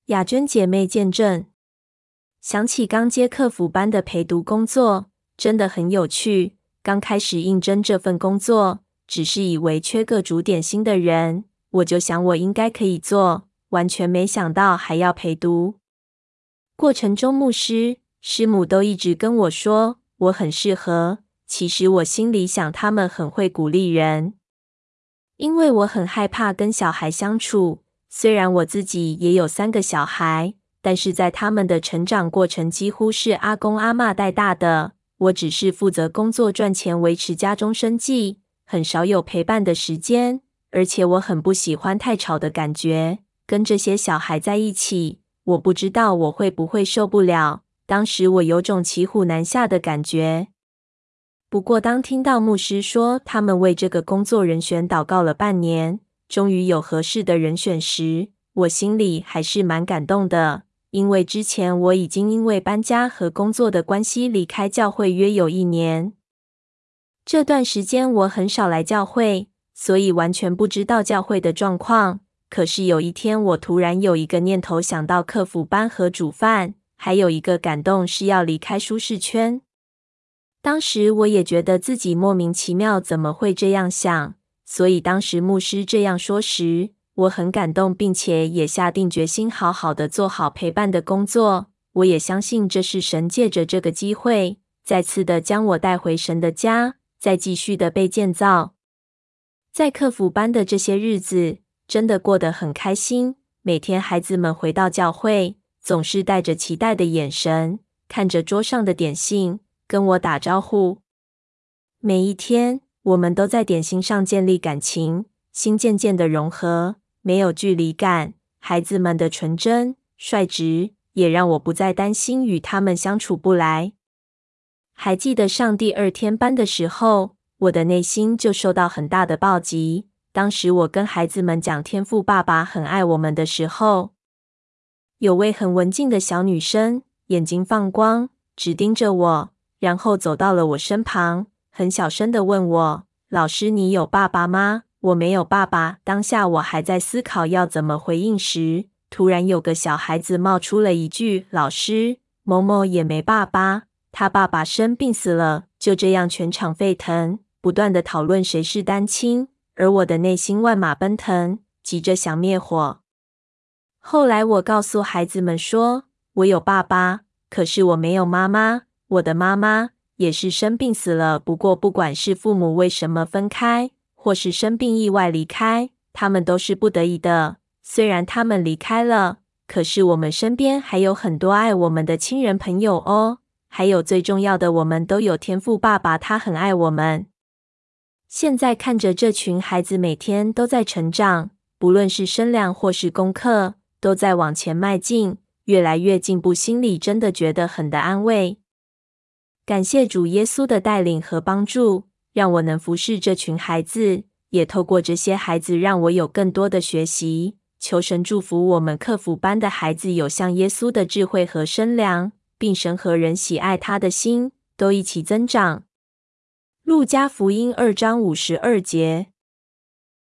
雅娟姐妹见证，想起刚接客服班的陪读工作，真的很有趣。刚开始应征这份工作，只是以为缺个煮点心的人，我就想我应该可以做，完全没想到还要陪读。过程中牧师、师母都一直跟我说我很适合，其实我心里想他们很会鼓励人。因为我很害怕跟小孩相处，虽然我自己也有3个小孩，但是在他们的成长过程几乎是阿公阿嬷带大的，我只是负责工作赚钱维持家中生计，很少有陪伴的时间，而且我很不喜欢太吵的感觉，跟这些小孩在一起，我不知道我会不会受不了，当时我有种骑虎难下的感觉。不过当听到牧师说他们为这个工作人选祷告了半年，终于有合适的人选时，我心里还是蛮感动的，因为之前我已经因为搬家和工作的关系离开教会约有1年。这段时间我很少来教会，所以完全不知道教会的状况，可是有一天我突然有一个念头想到客服班和煮饭，还有一个感动是要离开舒适圈。当时我也觉得自己莫名其妙怎么会这样想，所以当时牧师这样说时，我很感动，并且也下定决心好好的做好陪伴的工作。我也相信这是神借着这个机会，再次的将我带回神的家，再继续的被建造。在客服班的这些日子，真的过得很开心，每天孩子们回到教会，总是带着期待的眼神，看着桌上的点心，跟我打招呼。每一天，我们都在点心上建立感情，心渐渐的融合，没有距离感。孩子们的纯真、率直，也让我不再担心与他们相处不来。还记得上第2天班的时候，我的内心就受到很大的暴击。当时我跟孩子们讲天父爸爸很爱我们的时候，有位很文静的小女生，眼睛放光，直盯着我，然后走到了我身旁，很小声地问我：老师，你有爸爸吗？我没有爸爸。当下我还在思考要怎么回应时，突然有个小孩子冒出了一句：老师，某某也没爸爸，他爸爸生病死了。就这样全场沸腾，不断的讨论谁是单亲，而我的内心万马奔腾，急着想灭火。后来我告诉孩子们说，我有爸爸，可是我没有妈妈，我的妈妈也是生病死了。不过不管是父母为什么分开，或是生病意外离开，他们都是不得已的。虽然他们离开了，可是我们身边还有很多爱我们的亲人朋友哦。还有最重要的，我们都有天父爸爸，他很爱我们。现在看着这群孩子每天都在成长，不论是身量或是功课，都在往前迈进，越来越进步，心里真的觉得很的安慰。感谢主耶稣的带领和帮助，让我能服侍这群孩子，也透过这些孩子让我有更多的学习。求神祝福我们客服班的孩子有像耶稣的智慧和身量，并神和人喜爱他的心，都一起增长。路加福音2章52节。